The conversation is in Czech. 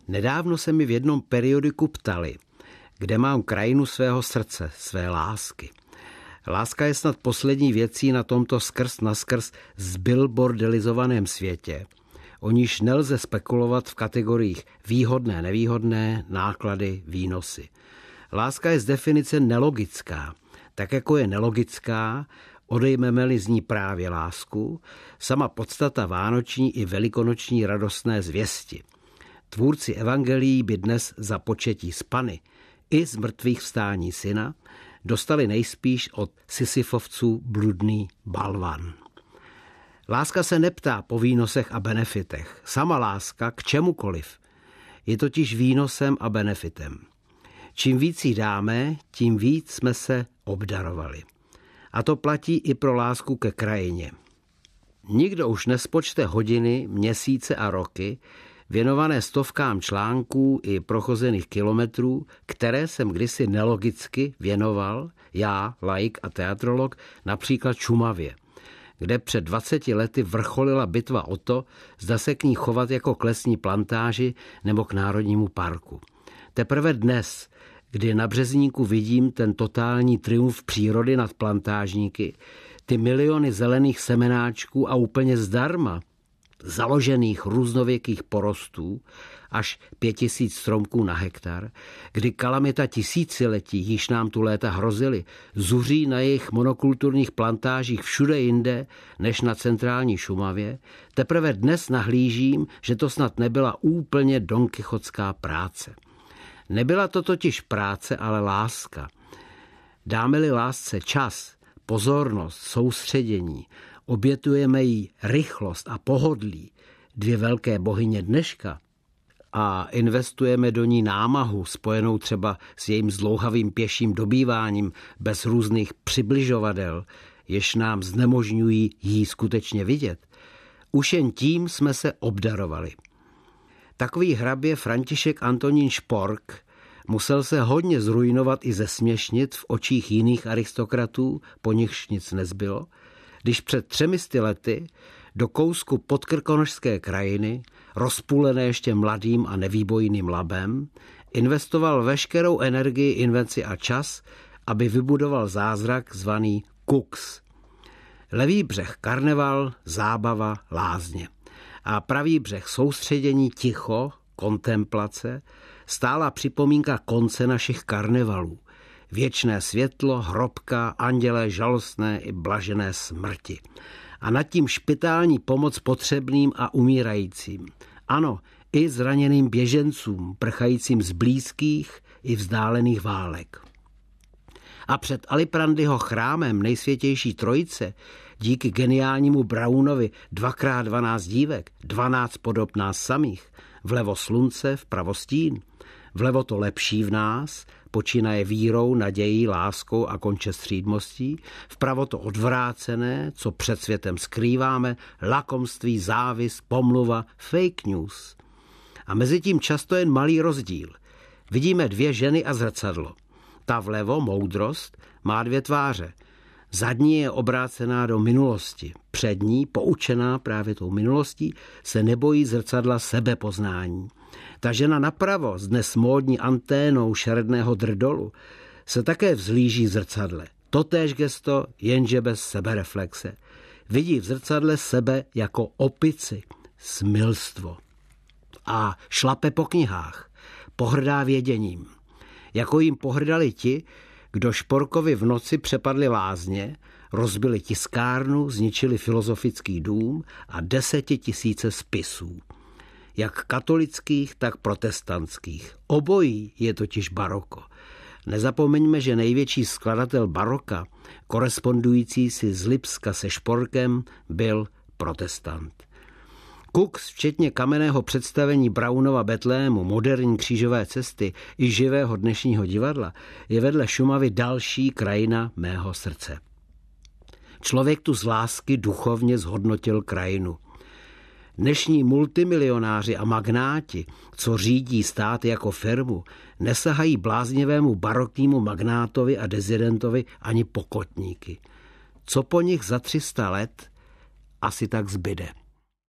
Nedávno se mi v jednom periodiku ptali, kde mám krajinu svého srdce, své lásky. Láska je snad poslední věcí na tomto skrz naskrz zbillboardelizovaném světě, o níž nelze spekulovat v kategoriích výhodné, nevýhodné, náklady, výnosy. Láska je z definice nelogická, tak jako je nelogická, odejmeme-li z ní právě lásku, sama podstata vánoční i velikonoční radostné zvěsti. Tvůrci evangelií by dnes za početí z Pany i z mrtvých vstání syna dostali nejspíš od Sisyfovců bludný balvan. Láska se neptá po výnosech a benefitech. Sama láska k čemukoliv je totiž výnosem a benefitem. Čím víc jí dáme, tím víc jsme se obdarovali. A to platí i pro lásku ke krajině. Nikdo už nespočte hodiny, měsíce a roky věnované stovkám článků i prochozených kilometrů, které jsem kdysi nelogicky věnoval, já, laik a teatrolog, například Šumavě, kde před 20 lety vrcholila bitva o to, zda se k ní chovat jako k lesní plantáži nebo k národnímu parku. Teprve dnes, kdy na Březníku vidím ten totální triumf přírody nad plantážníky, ty miliony zelených semenáčků a úplně zdarma založených různověkých porostů, až 5000 stromků na hektar, kdy kalamita tisíciletí, již nám tu léta hrozily, zuří na jejich monokulturních plantážích všude jinde, než na centrální Šumavě, teprve dnes nahlížím, že to snad nebyla úplně donkichotská práce. Nebyla to totiž práce, ale láska. Dáme-li lásce čas, pozornost, soustředění, obětujeme jí rychlost a pohodlí, dvě velké bohyně dneška, a investujeme do ní námahu, spojenou třeba s jejím zdlouhavým pěším dobýváním bez různých přibližovadel, jež nám znemožňují jí skutečně vidět. Už jen tím jsme se obdarovali. Takový hrabě František Antonín Špork musel se hodně zrujnovat i zesměšnit v očích jiných aristokratů, po nichž nic nezbylo, když před 300 lety do kousku podkrkonošské krajiny, rozpůlené ještě mladým a nevýbojným labem, investoval veškerou energii, invenci a čas, aby vybudoval zázrak zvaný Kux. Levý břeh karneval, zábava, lázně. A pravý břeh soustředění, ticho, kontemplace, stála připomínka konce našich karnevalů. Věčné světlo, hrobka, andělé žalostné i blažené smrti. A nad tím špitální pomoc potřebným a umírajícím. Ano, i zraněným běžencům, prchajícím z blízkých i vzdálených válek. A před Aliprandyho chrámem nejsvětější trojice díky geniálnímu Brownovi 2x12 dívek, 12 podob nás samých, vlevo slunce, vpravo stín, vlevo to lepší v nás, počínaje vírou, nadějí, láskou a konče střídmostí, vpravo to odvrácené, co před světem skrýváme, lakomství, závist, pomluva, fake news. A mezi tím často jen malý rozdíl. Vidíme dvě ženy a zrcadlo. Ta vlevo, moudrost, má dvě tváře. Zadní je obrácená do minulosti. Přední, poučená právě tou minulostí, se nebojí zrcadla sebepoznání. Ta žena napravo s dnes módní anténou šeredného drdolu se také vzhlíží v zrcadle. Totéž gesto, jenže bez sebereflexe. Vidí v zrcadle sebe jako opici, smilstvo. A šlape po knihách, pohrdá věděním. Jako jim pohrdali ti, kdo Šporkovi v noci přepadli lázně, rozbili tiskárnu, zničili filozofický dům a 10 000 spisů. Jak katolických, tak protestantských. Obojí je totiž baroko. Nezapomeňme, že největší skladatel baroka, korespondující si z Lipska se Šporkem, byl protestant. Kux, včetně kamenného představení Brownova Betlému, moderní křížové cesty i živého dnešního divadla, je vedle Šumavy další krajina mého srdce. Člověk tu z lásky duchovně zhodnotil krajinu. Dnešní multimilionáři a magnáti, co řídí stát jako firmu, nesahají bláznivému baroknímu magnátovi a dezidentovi ani pokotníky. Co po nich za 300 let asi tak zbyde.